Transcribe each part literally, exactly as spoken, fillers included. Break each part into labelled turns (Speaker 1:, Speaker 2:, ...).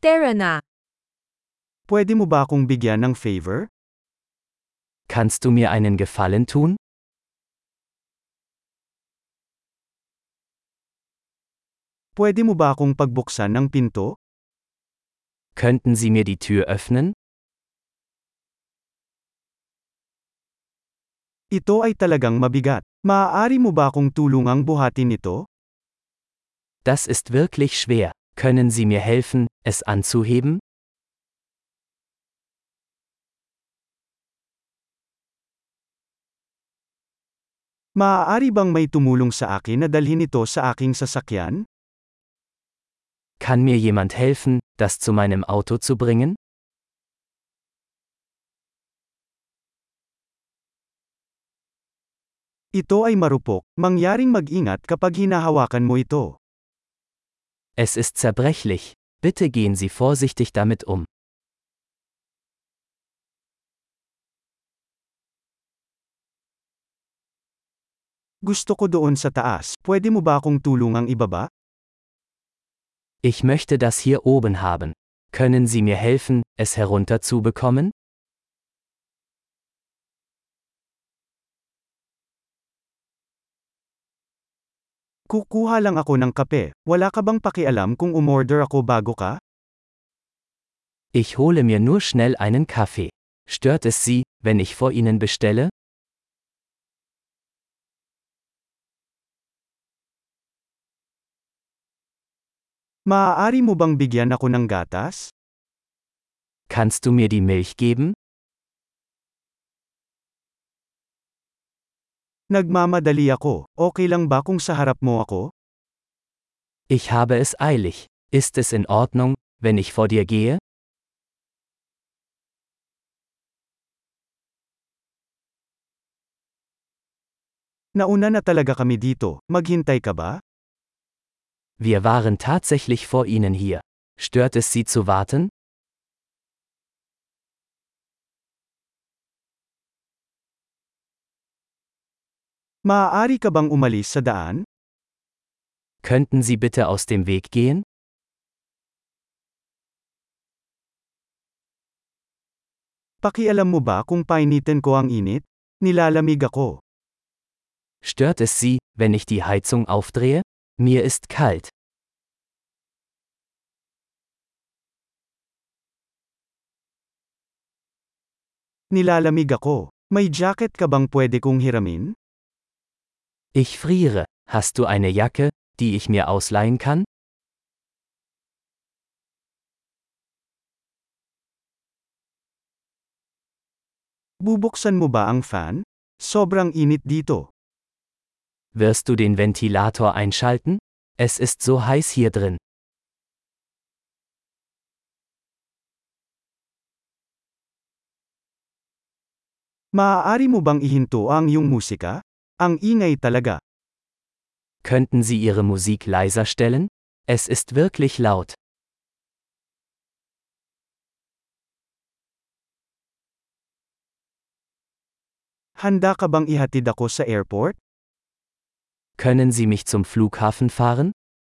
Speaker 1: Tara na.
Speaker 2: Pwede mo ba akong bigyan ng favor?
Speaker 3: Kannst du mir einen Gefallen tun?
Speaker 2: Pwede mo ba akong pagbuksan ng pinto?
Speaker 3: Könnten Sie mir die Tür öffnen?
Speaker 2: Ito ay talagang mabigat. Maaari mo ba akong tulungang buhatin ito?
Speaker 3: Das ist wirklich schwer. Können Sie mir helfen, es anzuheben?
Speaker 2: Maaari bang may tumulong sa akin na dalhin ito sa aking sasakyan?
Speaker 3: Kann mir jemand helfen, das zu meinem Auto zu bringen?
Speaker 2: Ito ay marupok, mangyaring mag-ingat kapag hinahawakan mo ito.
Speaker 3: Es ist zerbrechlich. Bitte gehen Sie vorsichtig damit um.
Speaker 2: Gusto ko doon sa taas. Pwede mo ba akong tulungang ibaba?
Speaker 3: Ich möchte das hier oben haben. Können Sie mir helfen, es herunterzubekommen?
Speaker 2: Kukuha lang ako ng kape. Wala ka bang pakialam kung umorder ako bago ka?
Speaker 3: Ich hole mir nur schnell einen Kaffee. Stört es Sie, wenn ich vor Ihnen bestelle?
Speaker 2: Maaari mo bang bigyan ako ng gatas?
Speaker 3: Kannst du mir die Milch geben?
Speaker 2: Nagmamadali ako. Okay lang ba kung sa harap mo ako?
Speaker 3: Ich habe es eilig. Ist es in Ordnung, wenn ich vor dir gehe?
Speaker 2: Nauna na talaga kami dito. Maghintay ka ba?
Speaker 3: Wir waren tatsächlich vor Ihnen hier. Stört es Sie zu warten?
Speaker 2: Maaari ka bang umalis sa daan?
Speaker 3: Könnten Sie bitte aus dem Weg gehen?
Speaker 2: Pakialam mo ba kung painitin ko ang init? Nilalamig ako.
Speaker 3: Stört es Sie, wenn ich die Heizung aufdrehe? Mir ist kalt.
Speaker 2: Nilalamig ako. May jacket ka bang pwede kong hiramin?
Speaker 3: Ich friere. Hast du eine Jacke, die ich mir ausleihen kann?
Speaker 2: Bubuksan mo ba ang fan? Sobrang init dito.
Speaker 3: Wirst du den Ventilator einschalten? Es ist so heiß hier drin.
Speaker 2: Maaari mo bang ihinto ang iyong musika? Ang ingay talaga.
Speaker 3: Könnten Sie Ihre Musik leiser stellen? Es ist wirklich laut.
Speaker 2: Handa ka bang ihatid ako sa airport?
Speaker 3: Können Sie mich zum Flughafen fahren?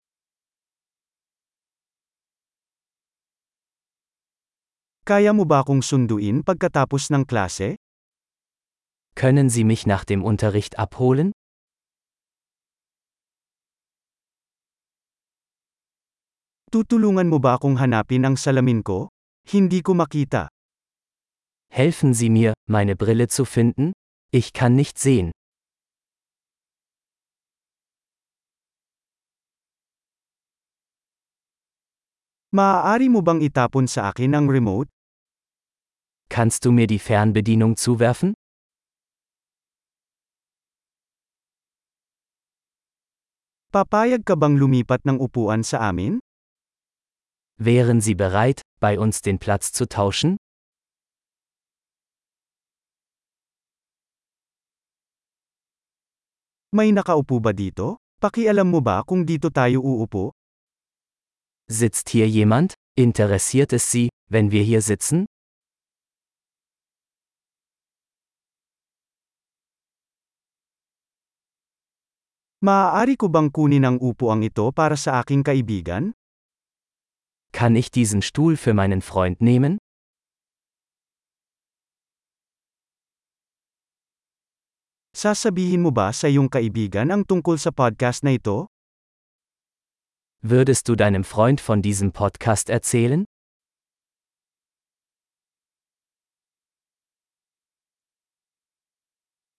Speaker 2: Kaya mo ba akong sunduin pagkatapos ng klase?
Speaker 3: Können Sie mich nach dem Unterricht abholen?
Speaker 2: Tutulungan mo ba akong hanapin ang salamin ko? Hindi ko makita.
Speaker 3: Helfen Sie mir, meine Brille zu finden? Ich kann nicht sehen.
Speaker 2: Maaari mo bang itapon sa akin ang remote?
Speaker 3: Kannst du mir die Fernbedienung zuwerfen?
Speaker 2: Papayag ka bang lumipat ng upuan sa amin?
Speaker 3: Wären Sie bereit, bei uns den Platz zu tauschen?
Speaker 2: May nakaupo ba dito? Pakialam mo ba kung dito tayo uupo?
Speaker 3: Sitzt hier jemand? Interessiert es Sie, wenn wir hier sitzen?
Speaker 2: Maaari ko bang kunin ang upuang ito para sa aking kaibigan?
Speaker 3: Kann ich diesen Stuhl für meinen Freund nehmen?
Speaker 2: Sasabihin mo ba sa iyong kaibigan ang tungkol sa podcast na ito?
Speaker 3: Würdest du deinem Freund von diesem Podcast erzählen?